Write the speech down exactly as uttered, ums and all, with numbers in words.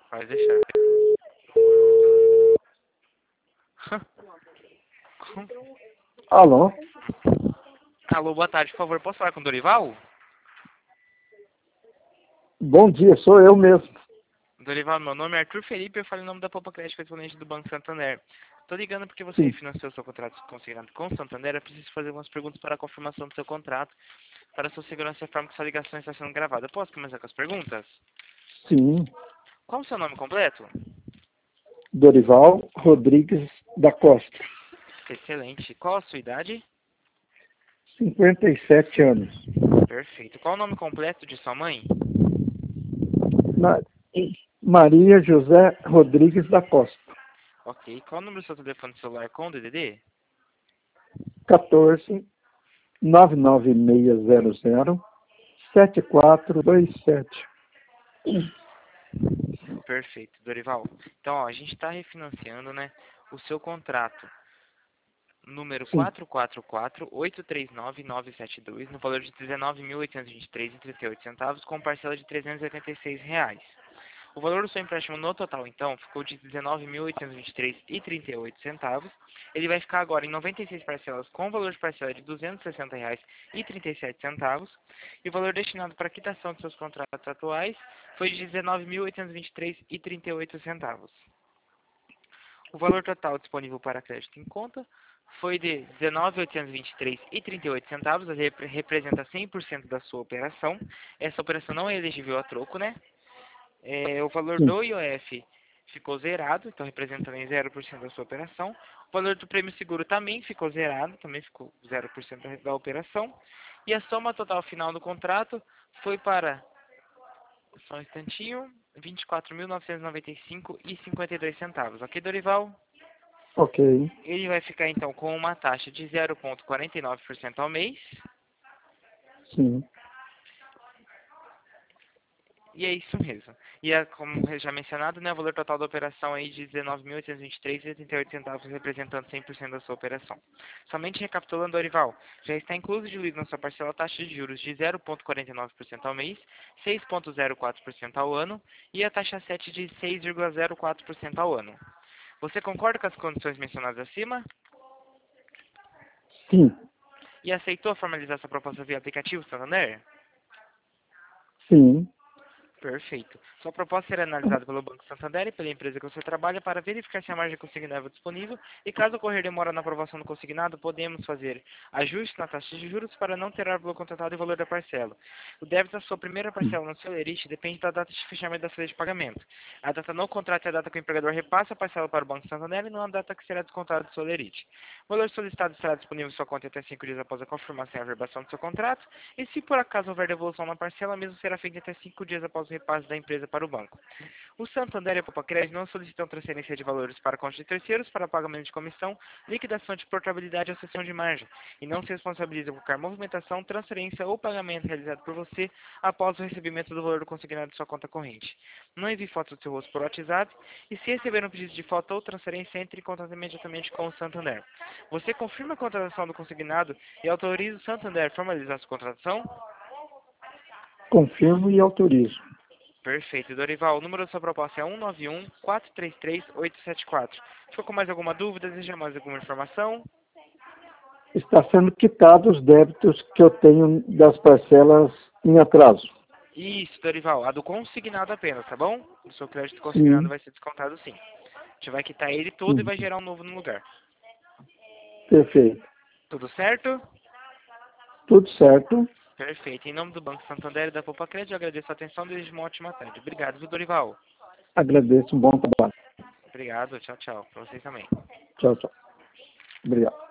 Pode deixar. Alô? Alô, boa tarde, por favor, posso falar com o Dorival? Bom dia, sou eu mesmo. Dorival, meu nome é Arthur Felipe, eu falo em nome da Poupa Crédito, correspondente do Banco Santander. Tô ligando porque você Sim, refinanciou seu contrato consignado com o Santander, eu preciso fazer algumas perguntas para a confirmação do seu contrato. Para sua segurança, informo que sua ligação está sendo gravada. Posso começar com as perguntas? sim. Qual o seu nome completo? Dorival Rodrigues da Costa, Excelente. Qual a sua idade? cinquenta e sete anos. Perfeito. Qual o nome completo de sua mãe? Ma- Maria José Rodrigues da Costa, Ok. Qual o número do seu telefone celular com D D D? quatorze, nove nove seis zero zero, sete quatro dois sete. Perfeito, Dorival. Então, ó, a gente está refinanciando, né, o seu contrato número Sim, quatro quatro quatro, oito três nove, nove sete dois, no valor de dezenove mil oitocentos e vinte e três reais e trinta e oito centavos, com parcela de trezentos e oitenta e seis reais. O valor do seu empréstimo no total, então, ficou de dezenove mil oitocentos e vinte e três reais e trinta e oito centavos. Ele vai ficar agora em noventa e seis parcelas, com valor de parcela de duzentos e sessenta reais e trinta e sete centavos. E o valor destinado para a quitação de seus contratos atuais foi de dezenove mil oitocentos e vinte e três reais e trinta e oito centavos. O valor total disponível para crédito em conta foi de dezenove mil oitocentos e vinte e três reais e trinta e oito centavos, rep- representa cem por cento da sua operação. Essa operação não é elegível a troco, né? É, o valor sim. do I O F ficou zerado, então representando em zero por cento da sua operação. O valor do prêmio seguro também ficou zerado, também ficou zero por cento da, da operação. E a soma total final do contrato foi para, só um instantinho, vinte e quatro mil novecentos e noventa e cinco reais e cinquenta e dois centavos. Ok, Dorival? Ok, Ele vai ficar então com uma taxa de zero vírgula quarenta e nove por cento ao mês. sim. E é isso mesmo. E é, como já mencionado, né, o valor total da operação aí de dezenove mil oitocentos e vinte e três reais e oitenta e oito centavos, representando cem por cento da sua operação. Somente recapitulando, Dorival, já está incluso diluído na sua parcela a taxa de juros de zero vírgula quarenta e nove por cento ao mês, seis vírgula zero quatro por cento ao ano e a taxa sete de seis vírgula zero quatro por cento ao ano. Você concorda com as condições mencionadas acima? Sim, E aceitou formalizar essa proposta via aplicativo, Santander? sim. Perfeito. Sua proposta será analisada pelo Banco Santander e pela empresa que você trabalha para verificar se a margem consignável é disponível e caso ocorrer demora na aprovação do consignado, podemos fazer ajuste na taxa de juros para não ter árvore contratado e valor da parcela. O débito da sua primeira parcela no seu lerite depende da data de fechamento da folha de pagamento. A data no contrato é a data que o empregador repassa a parcela para o Banco Santander e não a data que será descontada do seu lerite. O valor solicitado estará disponível em sua conta até cinco dias após a confirmação e averbação do seu contrato e se por acaso houver devolução na parcela, mesmo será feita até cinco dias após o repasse da empresa para o banco. O Santander e a Popacred não solicitam transferência de valores para conta de terceiros para pagamento de comissão, liquidação de portabilidade ou cessão de margem, e não se responsabilizam por qualquer movimentação, transferência ou pagamento realizado por você após o recebimento do valor do consignado de sua conta corrente. Não envie foto do seu rosto por WhatsApp e se receber um pedido de foto ou transferência, entre em contato imediatamente com o Santander. Você confirma a contratação do consignado e autoriza o Santander a formalizar sua contratação? Confirmo e autorizo. Perfeito. Dorival, o número da sua proposta é um nove um, quatro três três, oito sete quatro. Ficou com mais alguma dúvida? Deseja mais alguma informação? Está sendo quitado os débitos que eu tenho das parcelas em atraso. Isso, Dorival. A do consignado apenas, tá bom? O seu crédito consignado Sim, vai ser descontado sim. A gente vai quitar ele todo e sim. vai gerar um novo no lugar. Perfeito. Tudo certo? Tudo certo. Perfeito. Em nome do Banco Santander e da Popacred, eu agradeço a atenção e desejo uma ótima tarde. Obrigado, viu, Dorival? Agradeço, um bom trabalho. Obrigado. Tchau, tchau. Pra vocês também. Tchau, tchau. Obrigado.